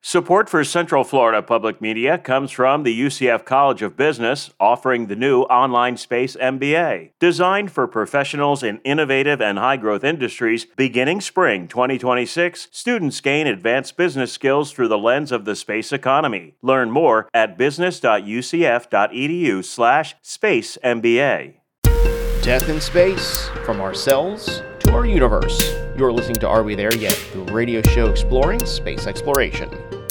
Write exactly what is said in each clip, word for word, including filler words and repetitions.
Support for Central Florida Public Media comes from the U C F College of Business, offering the new Online Space M B A. Designed for professionals in innovative and high-growth industries, beginning spring twenty twenty-six, students gain advanced business skills through the lens of the space economy. Learn more at business.ucf.edu slash space MBA. Death in space, from our cells to our universe. You're listening to Are We There Yet? The radio show exploring space exploration.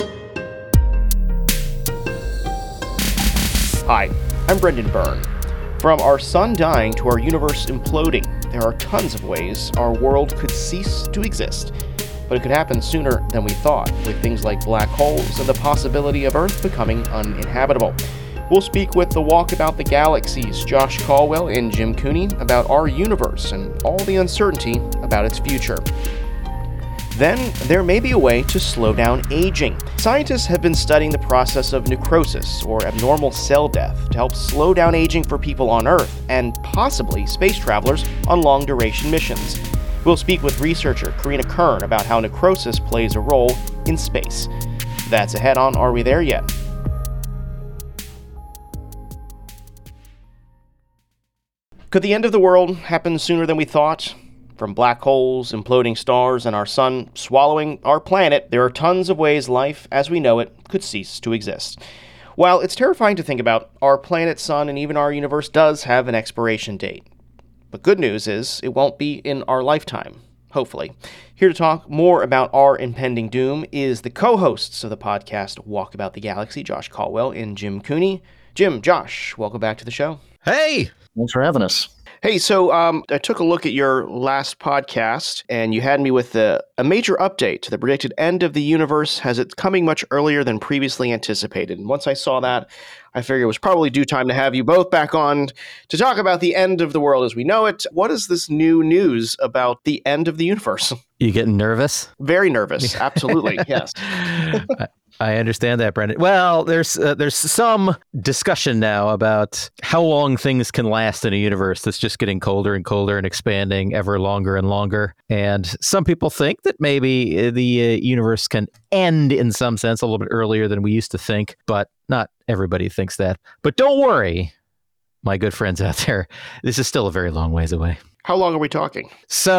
Hi, I'm Brendan Byrne. From our sun dying to our universe imploding, there are tons of ways our world could cease to exist. But it could happen sooner than we thought, with things like black holes and the possibility of Earth becoming uninhabitable. We'll speak with the Walkabout the Galaxy's Josh Caldwell and Jim Cooney about our universe and all the uncertainty about its future. Then, there may be a way to slow down aging. Scientists have been studying the process of necrosis, or abnormal cell death, to help slow down aging for people on Earth, and possibly space travelers on long-duration missions. We'll speak with researcher Karina Kern about how necrosis plays a role in space. That's ahead on Are We There Yet? Could the end of the world happen sooner than we thought? From black holes, imploding stars, and our sun swallowing our planet, there are tons of ways life, as we know it, could cease to exist. While it's terrifying to think about, our planet, sun, and even our universe does have an expiration date. But good news is, it won't be in our lifetime, hopefully. Here to talk more about our impending doom is the co-hosts of the podcast Walkabout the Galaxy, Josh Caldwell and Jim Cooney. Jim, Josh, welcome back to the show. Hey! Thanks for having us. Hey, so um, I took a look at your last podcast, and you had me with a, a major update to the predicted end of the universe. Has it coming much earlier than previously anticipated? And once I saw that, I figured it was probably due time to have you both back on to talk about the end of the world as we know it. What is this new news about the end of the universe? You getting nervous? Very nervous. Absolutely. Yes. I understand that, Brendan. Well, there's uh, there's some discussion now about how long things can last in a universe that's just getting colder and colder and expanding ever longer and longer. And some people think that maybe the uh, universe can end in some sense a little bit earlier than we used to think, but not everybody thinks that. But don't worry, my good friends out there, this is still a very long ways away. How long are we talking?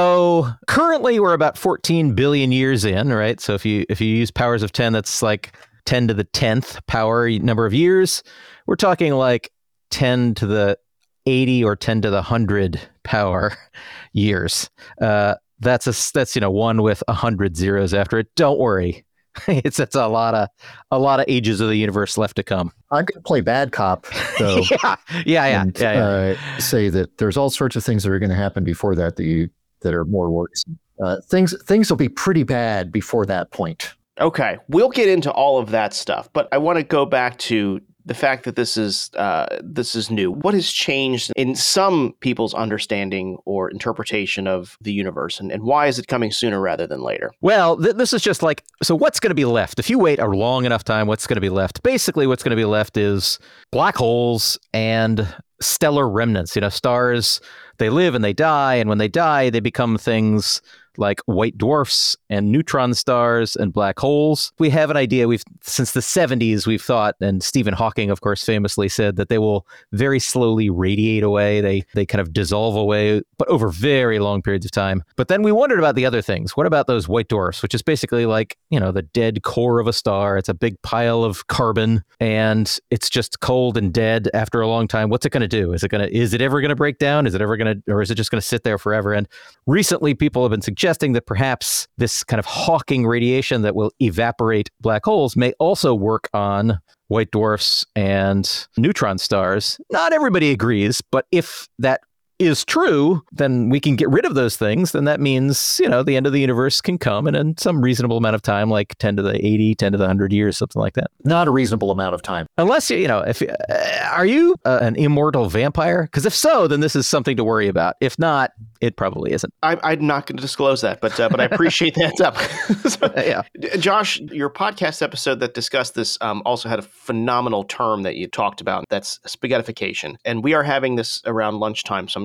So currently we're about fourteen billion years in, right? So if you if you use powers of ten, that's like ten to the tenth power number of years. We're talking like ten to the eighty or ten to the one hundred power years. Uh, that's a that's you know one with one hundred zeros after it. Don't worry. It's it's a lot of a lot of ages of the universe left to come. I'm going to play bad cop, though. yeah, yeah, yeah, and, yeah, yeah. Uh, say that there's all sorts of things that are going to happen before that that you that are more worrisome. Uh, things things will be pretty bad before that point. Okay, we'll get into all of that stuff, but I want to go back to the fact that this is uh, this is new. What has changed in some people's understanding or interpretation of the universe, and, and why is it coming sooner rather than later? Well, th- this is just like, so what's going to be left? If you wait a long enough time, what's going to be left? Basically, what's going to be left is black holes and stellar remnants. You know, stars, they live and they die, and when they die, they become things like white dwarfs and neutron stars and black holes. We have an idea. We've since the seventies, we've thought, and Stephen Hawking, of course, famously said that they will very slowly radiate away. They they kind of dissolve away, but over very long periods of time. But then we wondered about the other things. What about those white dwarfs, which is basically like, you know, the dead core of a star. It's a big pile of carbon, and it's just cold and dead after a long time. What's it going to do? Is it going to, is it ever going to break down? Is it ever going to, or is it just going to sit there forever? And recently, people have been suggesting suggesting that perhaps this kind of Hawking radiation that will evaporate black holes may also work on white dwarfs and neutron stars. Not everybody agrees, but if that is true, then we can get rid of those things. Then that means, you know, the end of the universe can come in, in some reasonable amount of time, like ten to the eighty, ten to the one hundred years, something like that. Not a reasonable amount of time. Unless, you know, if uh, are you uh, an immortal vampire? Because if so, then this is something to worry about. If not, it probably isn't. I, I'm not going to disclose that, but uh, but I appreciate the heads up. So, yeah. Josh, your podcast episode that discussed this um, also had a phenomenal term that you talked about. That's spaghettification. And we are having this around lunchtime. So I'm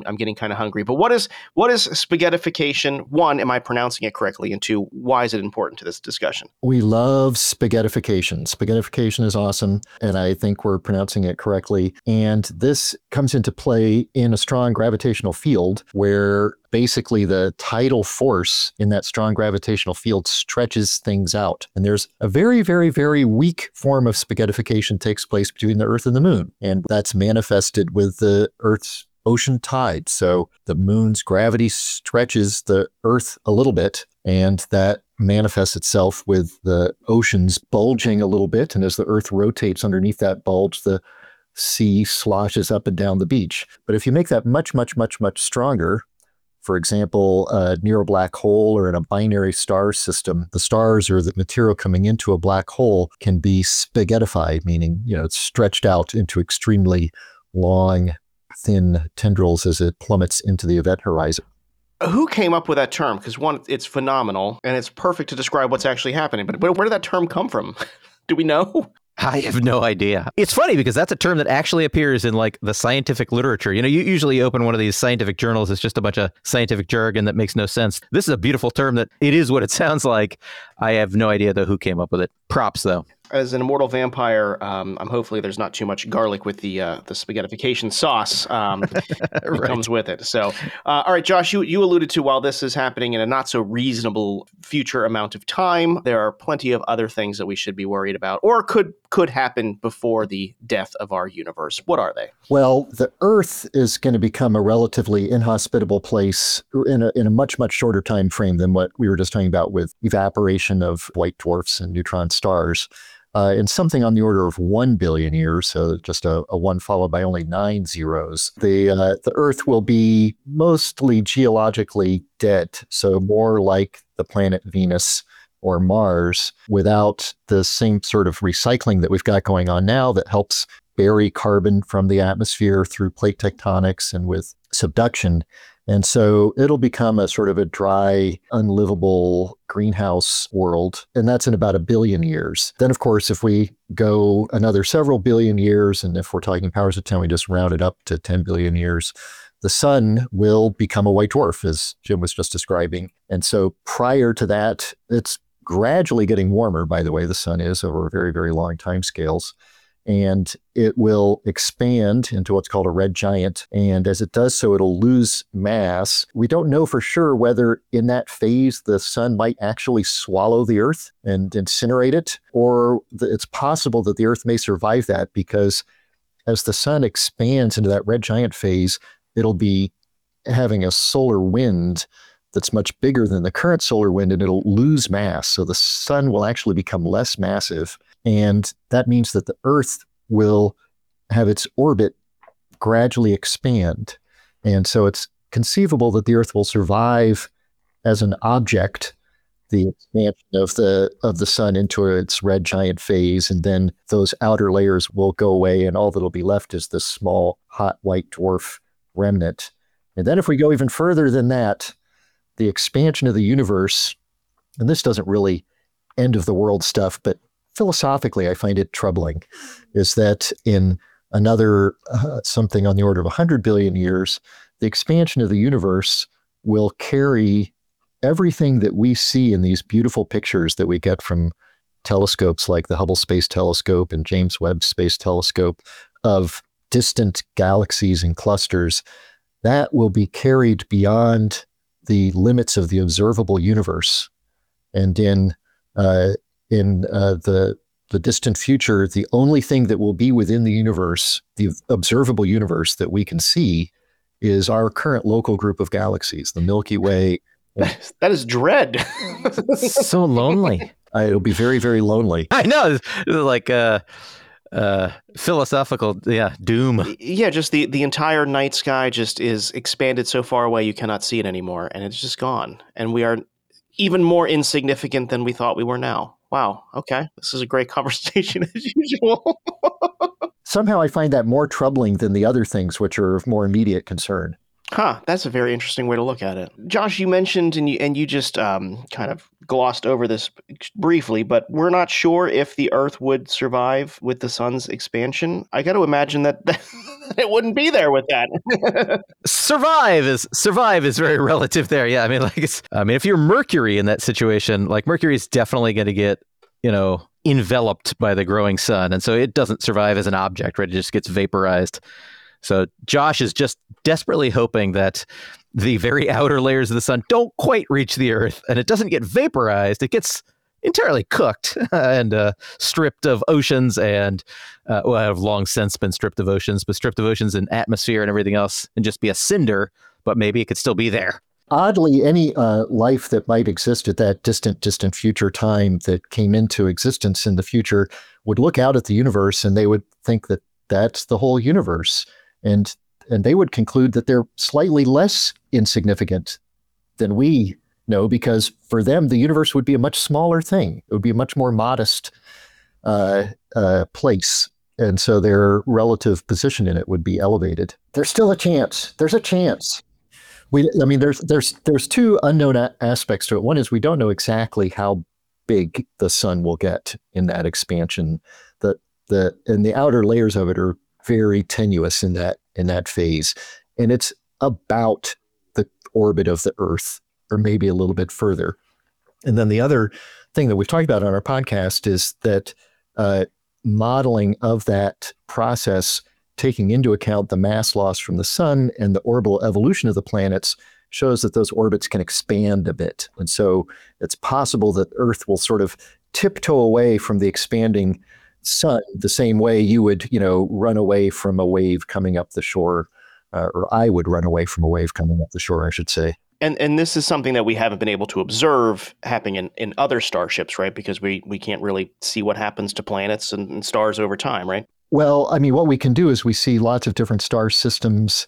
I'm, I'm getting kind of hungry. But what is what is spaghettification? One, am I pronouncing it correctly? And two, why is it important to this discussion? We love spaghettification. Spaghettification is awesome, and I think we're pronouncing it correctly. And this comes into play in a strong gravitational field where basically the tidal force in that strong gravitational field stretches things out. And there's a very, very, very weak form of spaghettification takes place between the Earth and the moon. And that's manifested with the Earth's ocean tide. So the moon's gravity stretches the Earth a little bit, and that manifests itself with the oceans bulging a little bit. And as the Earth rotates underneath that bulge, the sea sloshes up and down the beach. But if you make that much, much, much, much stronger, for example, uh, near a black hole or in a binary star system, the stars or the material coming into a black hole can be spaghettified, meaning, you know, it's stretched out into extremely long, thin tendrils as it plummets into the event horizon. Who came up with that term? Because one, it's phenomenal and it's perfect to describe what's actually happening. But where, where did that term come from? Do we know? I have no idea. It's funny because that's a term that actually appears in like the scientific literature. You know, you usually open one of these scientific journals, it's just a bunch of scientific jargon that makes no sense. This is a beautiful term that it is what it sounds like. I have no idea though who came up with it. Props though. As an immortal vampire, um, I'm hopefully there's not too much garlic with the uh, the spaghettification sauce um, that Right. comes with it. So, uh, all right, Josh, you, you alluded to while this is happening in a not so reasonable future amount of time, there are plenty of other things that we should be worried about or could could happen before the death of our universe. What are they? Well, the Earth is going to become a relatively inhospitable place in a, in a much, much shorter time frame than what we were just talking about with evaporation of white dwarfs and neutron stars. Uh, in something on the order of one billion years, so just a, a one followed by only nine zeros, the uh, the Earth will be mostly geologically dead, so more like the planet Venus or Mars, without the same sort of recycling that we've got going on now that helps bury carbon from the atmosphere through plate tectonics and with subduction. And so it'll become a sort of a dry, unlivable greenhouse world. And that's in about a billion years. Then, of course, if we go another several billion years, and if we're talking powers of ten, we just round it up to ten billion years, the sun will become a white dwarf, as Jim was just describing. And so prior to that, it's gradually getting warmer, by the way, the sun is over very, very long time scales. And it will expand into what's called a red giant. And as it does so, it'll lose mass. We don't know for sure whether in that phase the sun might actually swallow the Earth and incinerate it, or it's possible that the Earth may survive that because as the sun expands into that red giant phase, it'll be having a solar wind that's much bigger than the current solar wind, and it'll lose mass. So the sun will actually become less massive. And that means that the Earth will have its orbit gradually expand. And so it's conceivable that the Earth will survive as an object, the expansion of the of the sun into its red giant phase, and then those outer layers will go away, and all that'll be left is this small, hot white dwarf remnant. And then if we go even further than that, the expansion of the universe, and this doesn't really end of the world stuff, but philosophically, I find it troubling, is that in another uh, something on the order of one hundred billion years, the expansion of the universe will carry everything that we see in these beautiful pictures that we get from telescopes like the Hubble Space Telescope and James Webb Space Telescope of distant galaxies and clusters. That will be carried beyond the limits of the observable universe. And in uh, in uh, the the distant future, the only thing that will be within the universe, the observable universe that we can see, is our current local group of galaxies, the Milky Way. That is dread. So lonely. Uh, it'll be very, very lonely. I know. It's, it's like uh, uh, philosophical, yeah, doom. Yeah, just the, the entire night sky just is expanded so far away you cannot see it anymore, and it's just gone. And we are even more insignificant than we thought we were now. Wow. Okay. This is a great conversation as usual. Somehow I find that more troubling than the other things which are of more immediate concern. Huh, that's a very interesting way to look at it. Josh, you mentioned, and you and you just um, kind of glossed over this briefly, but we're not sure if the Earth would survive with the sun's expansion. I got to imagine that, that it wouldn't be there with that. survive is survive is very relative there. Yeah, I mean, like it's. I mean, if you're Mercury in that situation, like Mercury is definitely going to get, you know, enveloped by the growing sun, and so it doesn't survive as an object, right? It just gets vaporized. So Josh is just desperately hoping that the very outer layers of the sun don't quite reach the Earth, and it doesn't get vaporized. It gets entirely cooked and uh, stripped of oceans and, uh, well, have long since been stripped of oceans, but stripped of oceans and atmosphere and everything else, and just be a cinder, but maybe it could still be there. Oddly, any uh, life that might exist at that distant, distant future time that came into existence in the future would look out at the universe and they would think that that's the whole universe. And and they would conclude that they're slightly less insignificant than we know, because for them, the universe would be a much smaller thing. It would be a much more modest uh, uh, place. And so their relative position in it would be elevated. There's still a chance. There's a chance. We, I mean, there's there's there's two unknown a- aspects to it. One is we don't know exactly how big the sun will get in that expansion. The the and the outer layers of it are very tenuous in that in that phase, and it's about the orbit of the Earth, or maybe a little bit further. And then the other thing that we've talked about on our podcast is that uh, modeling of that process, taking into account the mass loss from the sun and the orbital evolution of the planets, shows that those orbits can expand a bit. And so it's possible that Earth will sort of tiptoe away from the expanding sun the same way you would, you know, run away from a wave coming up the shore, uh, or I would run away from a wave coming up the shore, I should say. And and this is something that we haven't been able to observe happening in, in other starships, right? Because we, we can't really see what happens to planets and, and stars over time, right? Well, I mean, what we can do is we see lots of different star systems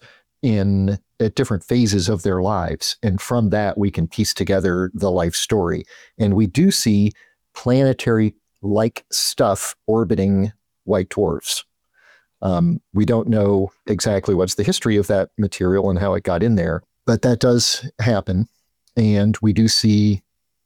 in at different phases of their lives. And from that, we can piece together the life story. And we do see planetary like stuff orbiting white dwarfs. Um, we don't know exactly what's the history of that material and how it got in there, but that does happen. And we do see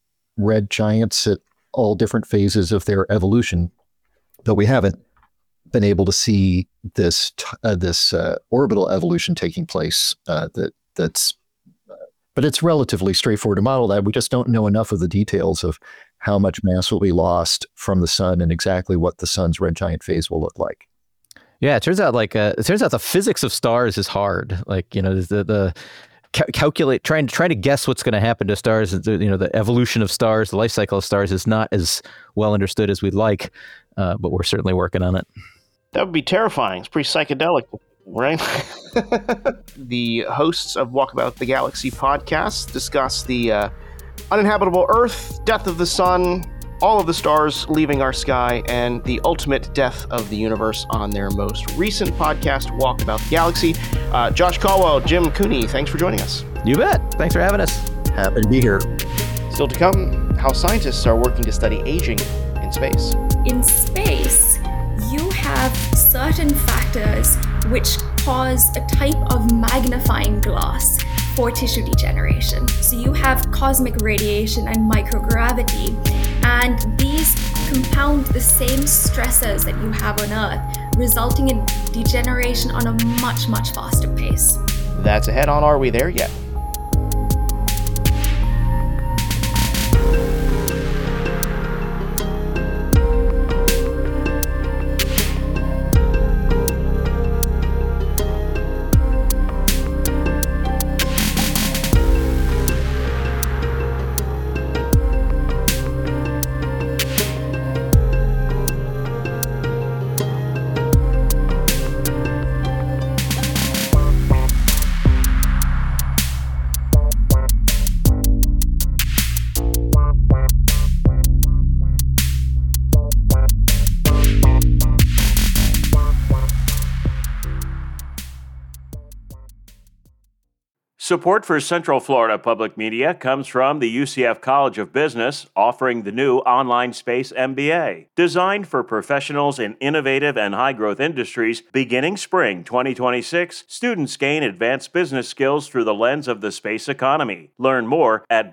red giants at all different phases of their evolution, but we haven't been able to see this uh, this uh, orbital evolution taking place. Uh, that that's, uh, but it's relatively straightforward to model that. We just don't know enough of the details of how much mass will be lost from the sun and exactly what the sun's red giant phase will look like. Yeah, it turns out like uh, it turns out the physics of stars is hard. Like, you know, the the ca- calculate trying to try to guess what's going to happen to stars. The, you know, the evolution of stars, the life cycle of stars is not as well understood as we'd like, uh, but we're certainly working on it. That would be terrifying. It's pretty psychedelic, right? The hosts of Walkabout the Galaxy podcast discuss the uh, uninhabitable Earth, death of the sun, all of the stars leaving our sky, and the ultimate death of the universe on their most recent podcast, Walkabout the Galaxy. Uh, Josh Caldwell, Jim Cooney, thanks for joining us. You bet. Thanks for having us. Happy to be here. Still to come, how scientists are working to study aging in space. In space, you have certain factors which cause a type of magnifying glass for tissue degeneration. So you have cosmic radiation and microgravity, and these compound the same stresses that you have on Earth, resulting in degeneration on a much, much faster pace. That's ahead on Are We There Yet? Support for Central Florida Public Media comes from the U C F College of Business, offering the new Online Space M B A. Designed for professionals in innovative and high-growth industries, beginning spring twenty twenty-six, students gain advanced business skills through the lens of the space economy. Learn more at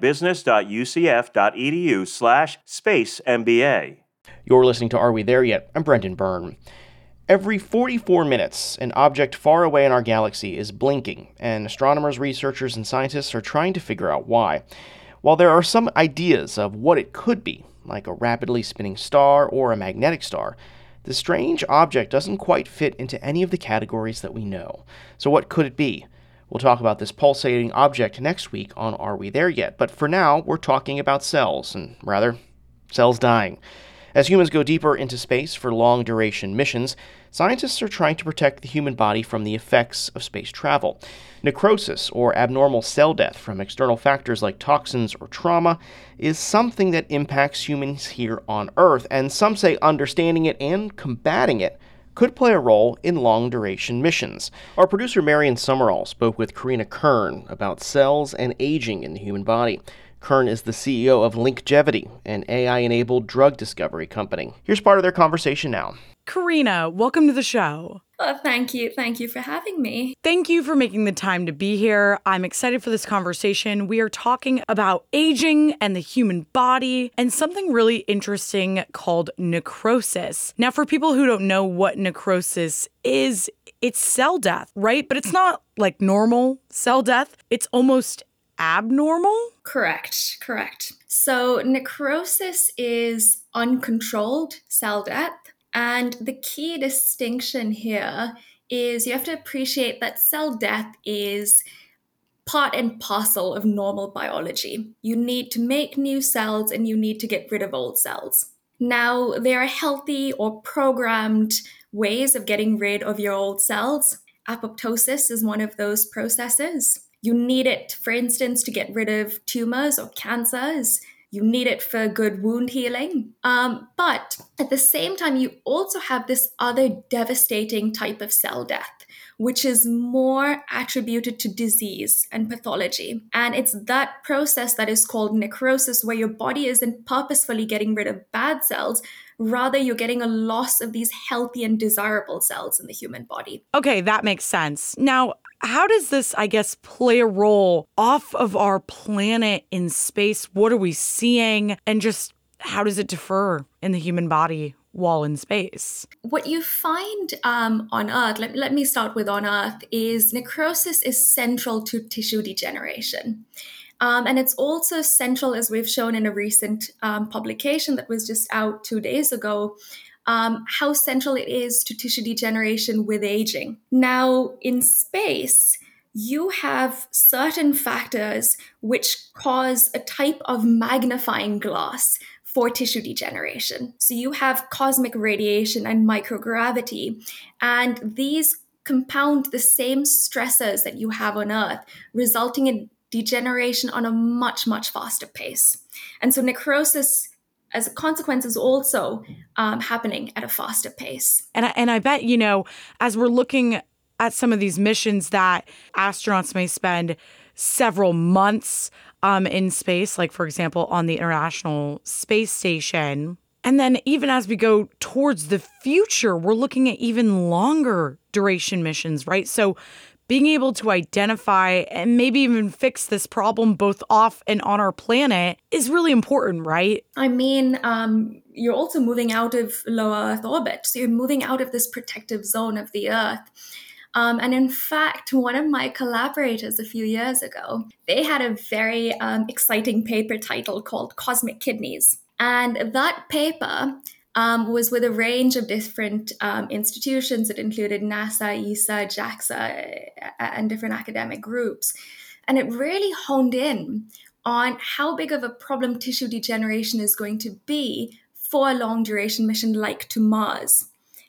business.ucf.edu slash space MBA. You're listening to Are We There Yet? I'm Brendan Byrne. Every forty-four minutes, an object far away in our galaxy is blinking, and astronomers, researchers, and scientists are trying to figure out why. While there are some ideas of what it could be, like a rapidly spinning star or a magnetic star, the strange object doesn't quite fit into any of the categories that we know. So what could it be? We'll talk about this pulsating object next week on Are We There Yet? But for now, we're talking about cells, and rather, cells dying. As humans go deeper into space for long-duration missions, scientists are trying to protect the human body from the effects of space travel. Necrosis, or abnormal cell death from external factors like toxins or trauma, is something that impacts humans here on Earth, and some say understanding it and combating it could play a role in long-duration missions. Our producer Marion Summerall spoke with Karina Kern about cells and aging in the human body. Kern is the C E O of Linkgevity, an A I-enabled drug discovery company. Here's part of their conversation now. Karina, welcome to the show. Oh, thank you. Thank you for having me. Thank you for making the time to be here. I'm excited for this conversation. We are talking about aging and the human body and something really interesting called necrosis. Now, for people who don't know what necrosis is, it's cell death, right? But it's not like normal cell death. It's almost abnormal? Correct, correct. So necrosis is uncontrolled cell death. And the key distinction here is you have to appreciate that cell death is part and parcel of normal biology. You need to make new cells and you need to get rid of old cells. Now, there are healthy or programmed ways of getting rid of your old cells. Apoptosis is one of those processes. You need it, for instance, to get rid of tumors or cancers. You need it for good wound healing. Um, but at the same time, you also have this other devastating type of cell death, which is more attributed to disease and pathology. And it's that process that is called necrosis, where your body isn't purposefully getting rid of bad cells. Rather, you're getting a loss of these healthy and desirable cells in the human body. Okay, that makes sense. Now, how does this, I guess, play a role off of our planet in space? What are we seeing? And just how does it differ in the human body while in space? What you find um, on Earth, let, let me start with on Earth, is necrosis is central to tissue degeneration. Um, and it's also central, as we've shown in a recent um, publication that was just out two days ago, um, how central it is to tissue degeneration with aging. Now, in space, you have certain factors which cause a type of magnifying glass for tissue degeneration. So you have cosmic radiation and microgravity, and these compound the same stressors that you have on Earth, resulting in degeneration on a much, much faster pace. And so necrosis, as a consequence, is also um, happening at a faster pace. And I, and I bet, you know, as we're looking at some of these missions that astronauts may spend several months um, in space, like, for example, on the International Space Station. And then even as we go towards the future, we're looking at even longer duration missions, right? So being able to identify and maybe even fix this problem both off and on our planet is really important, right? I mean, um, you're also moving out of low Earth orbit. So you're moving out of this protective zone of the Earth. Um, and in fact, one of my collaborators a few years ago, they had a very um, exciting paper title called Cosmic Kidneys. And that paper Um, was with a range of different um, institutions. It included NASA, E S A, JAXA, and different academic groups. And it really honed in on how big of a problem tissue degeneration is going to be for a long-duration mission like to Mars.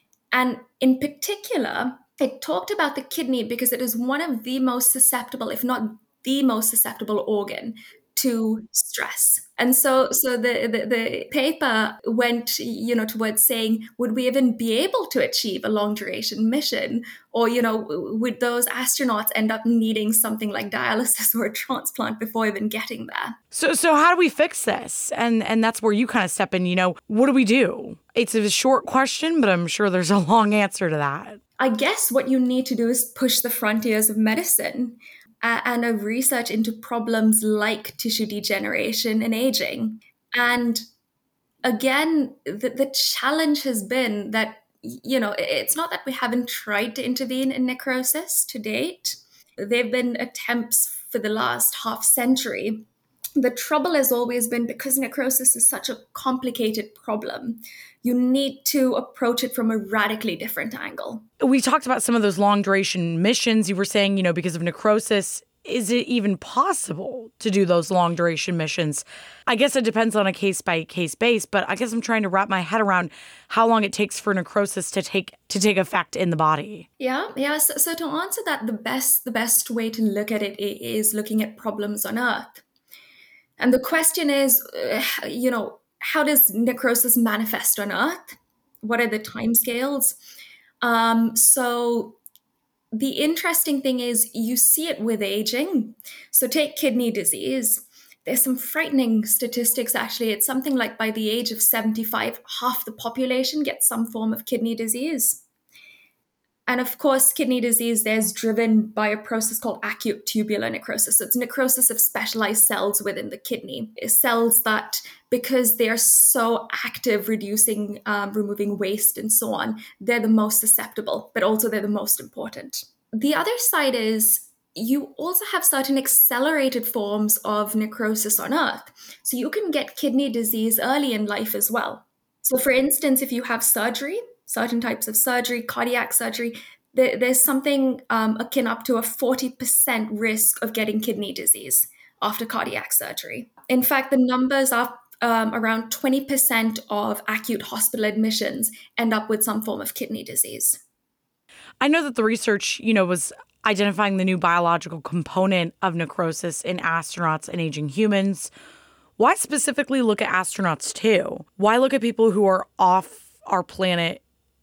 And in particular, it talked about the kidney because it is one of the most susceptible, if not the most susceptible organ to stress. And so so the, the, the paper went, you know, towards saying, would we even be able to achieve a long duration mission? Or, you know, would those astronauts end up needing something like dialysis or a transplant before even getting there? So so how do we fix this? And and that's where you kind of step in, you know, what do we do? It's a short question, but I'm sure there's a long answer to that. I guess what you need to do is push the frontiers of medicine uh, and of research into problems like tissue degeneration and aging. And again, the, the challenge has been that, you know, it's not that we haven't tried to intervene in necrosis to date. There have been attempts for the last half century. The trouble has always been, because necrosis is such a complicated problem, you need to approach it from a radically different angle. We talked about some of those long duration missions. You were saying, you know, because of necrosis, is it even possible to do those long duration missions? I guess it depends on a case by case base, but I guess I'm trying to wrap my head around how long it takes for necrosis to take to take effect in the body. Yeah, yeah. So, so to answer that, the best the best way to look at it is looking at problems on Earth. And the question is, uh, you know, how does necrosis manifest on Earth? What are the timescales? Um, so the interesting thing is you see it with aging. So take kidney disease. There's some frightening statistics, actually. It's something like by the age of seventy-five, half the population gets some form of kidney disease. And of course, kidney disease there is driven by a process called acute tubular necrosis. So it's necrosis of specialized cells within the kidney. It's cells that, because they are so active, reducing, um, removing waste and so on, they're the most susceptible, but also they're the most important. The other side is you also have certain accelerated forms of necrosis on Earth. So you can get kidney disease early in life as well. So for instance, if you have surgery, certain types of surgery, cardiac surgery, there, there's something um, akin up to a forty percent risk of getting kidney disease after cardiac surgery. In fact, the numbers are um, around twenty percent of acute hospital admissions end up with some form of kidney disease. I know that the research, you know, was identifying the new biological component of necrosis in astronauts and aging humans. Why specifically look at astronauts too? Why look at people who are off our planet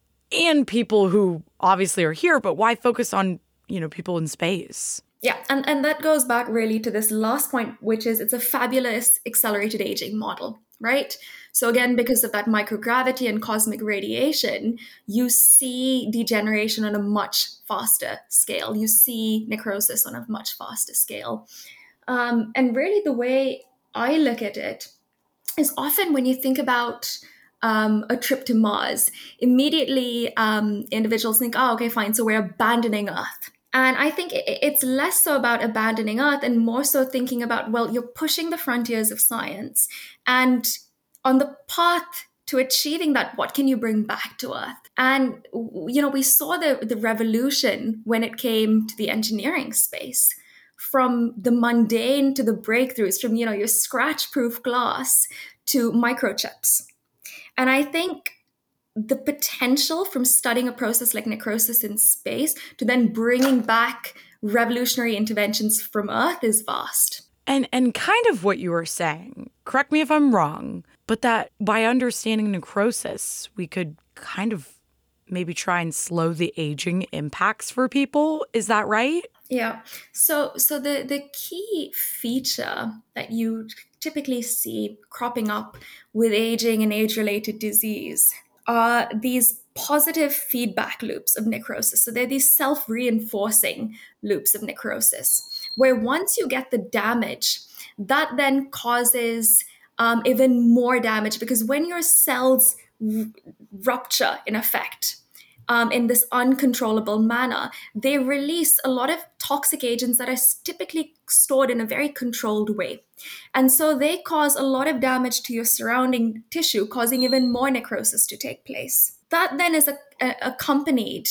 and people who obviously are here, but why focus on, you know, people in space? Yeah, and, and that goes back really to this last point, which is it's a fabulous accelerated aging model, right? So again, because of that microgravity and cosmic radiation, you see degeneration on a much faster scale. You see necrosis on a much faster scale. Um, and really the way I look at it is often when you think about Um, a trip to Mars, immediately um, individuals think, oh, okay, fine, so we're abandoning Earth. And I think it's less so about abandoning Earth and more so thinking about, well, you're pushing the frontiers of science. And on the path to achieving that, what can you bring back to Earth? And, you know, we saw the, the revolution when it came to the engineering space, from the mundane to the breakthroughs, from, you know, your scratch-proof glass to microchips. And I think the potential from studying a process like necrosis in space to then bringing back revolutionary interventions from Earth is vast. And and kind of what you were saying, correct me if I'm wrong, but that by understanding necrosis, we could kind of maybe try and slow the aging impacts for people. Is that right? Yeah. So so the, the key feature that you typically see cropping up with aging and age-related disease are these positive feedback loops of necrosis. So they're these self-reinforcing loops of necrosis, where once you get the damage, that then causes um, even more damage, because when your cells r- rupture in effect, Um, in this uncontrollable manner, they release a lot of toxic agents that are typically stored in a very controlled way. And so they cause a lot of damage to your surrounding tissue, causing even more necrosis to take place. That then is a, a, accompanied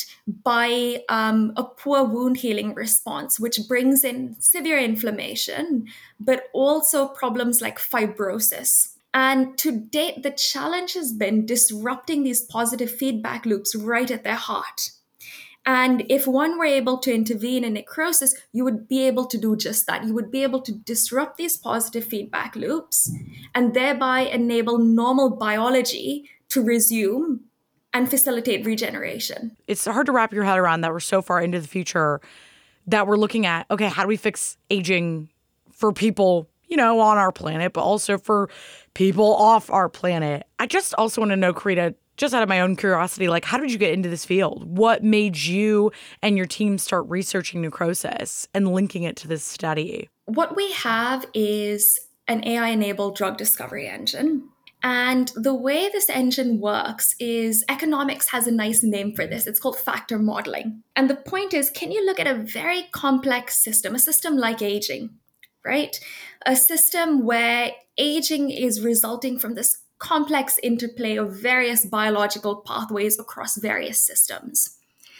by um, a poor wound healing response, which brings in severe inflammation, but also problems like fibrosis. And to date, the challenge has been disrupting these positive feedback loops right at their heart. And if one were able to intervene in necrosis, you would be able to do just that. You would be able to disrupt these positive feedback loops and thereby enable normal biology to resume and facilitate regeneration. It's hard to wrap your head around that we're so far into the future that we're looking at, okay, how do we fix aging for people, you know, on our planet, but also for people off our planet? I just also want to know, Karina, just out of my own curiosity, like, how did you get into this field? What made you and your team start researching necrosis and linking it to this study? What we have is an A I-enabled drug discovery engine. And the way this engine works is economics has a nice name for this. It's called factor modeling. And the point is, can you look at a very complex system, a system like aging, right? A system where aging is resulting from this complex interplay of various biological pathways across various systems.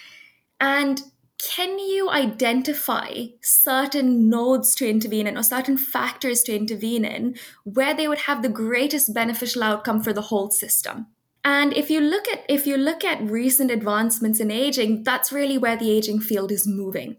And can you identify certain nodes to intervene in or certain factors to intervene in where they would have the greatest beneficial outcome for the whole system? And if you look at if you look at recent advancements in aging, that's really where the aging field is moving.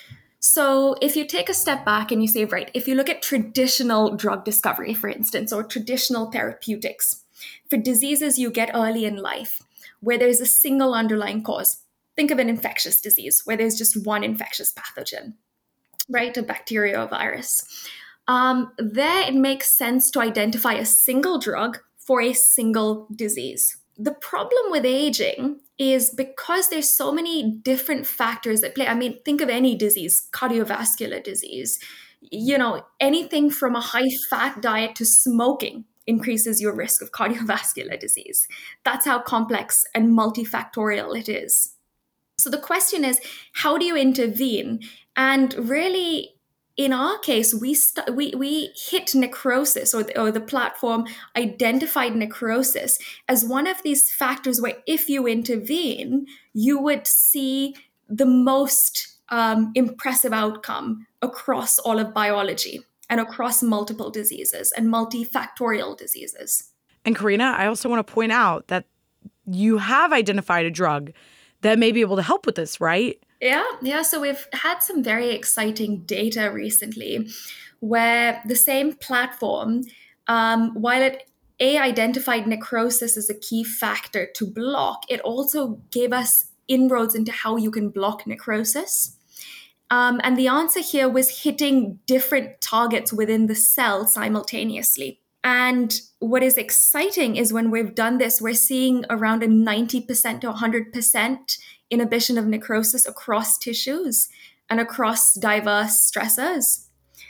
So if you take a step back and you say, right, if you look at traditional drug discovery, for instance, or traditional therapeutics, for diseases you get early in life, where there's a single underlying cause, think of an infectious disease where there's just one infectious pathogen, right, a bacteria or virus. Um, there it makes sense to identify a single drug for a single disease. The problem with aging is because there's so many different factors that play. I mean, think of any disease, cardiovascular disease, you know, anything from a high fat diet to smoking increases your risk of cardiovascular disease. That's how complex and multifactorial it is. So the question is, how do you intervene? And really, in our case, we st- we we hit necrosis, or the, or the platform identified necrosis as one of these factors where if you intervene, you would see the most um, impressive outcome across all of biology and across multiple diseases and multifactorial diseases. And Karina, I also want to point out that you have identified a drug that may be able to help with this, right? Yeah, yeah. So we've had some very exciting data recently where the same platform, um, while it A, identified necrosis as a key factor to block, it also gave us inroads into how you can block necrosis. Um, and the answer here was hitting different targets within the cell simultaneously. And what is exciting is when we've done this, we're seeing around a ninety percent to one hundred percent inhibition of necrosis across tissues and across diverse stressors.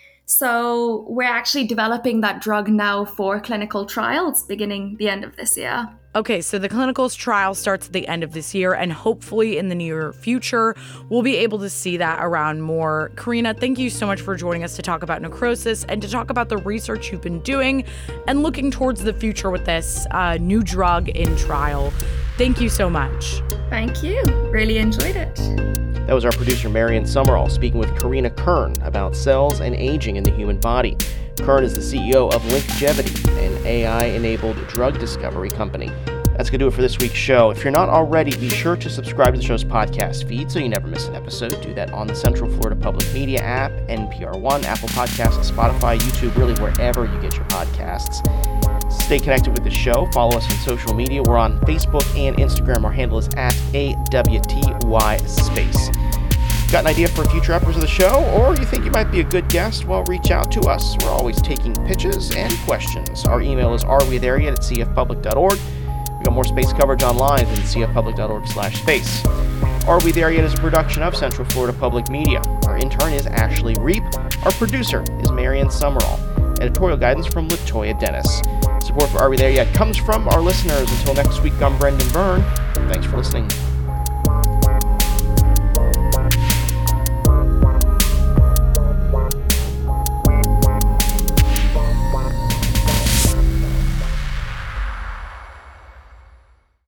So we're actually developing that drug now for clinical trials beginning the end of this year. Okay, so the clinical trial starts at the end of this year, and hopefully in the near future, we'll be able to see that around more. Karina, thank you so much for joining us to talk about necrosis and to talk about the research you've been doing and looking towards the future with this uh, new drug in trial. Thank you so much. Thank you. Really enjoyed it. That was our producer, Marion Summerall, speaking with Karina Kern about cells and aging in the human body. Kern is the C E O of Linkgevity, an A I-enabled drug discovery company. That's going to do it for this week's show. If you're not already, be sure to subscribe to the show's podcast feed so you never miss an episode. Do that on the Central Florida Public Media app, N P R One, Apple Podcasts, Spotify, YouTube, really wherever you get your podcasts. Stay connected with the show. Follow us on social media. We're on Facebook and Instagram. Our handle is at A W T Y Space. Got an idea for future episodes of the show, or you think you might be a good guest? Well, reach out to us. We're always taking pitches and questions. Our email is arewethereyet at c f public dot org. We've got more space coverage online at c f public dot org slash space. Are We There Yet is a production of Central Florida Public Media. Our intern is Ashley Reep. Our producer is Marion Summerall. Editorial guidance from Latoya Dennis. Support for Are We There Yet comes from our listeners. Until next week, I'm Brendan Byrne. Thanks for listening.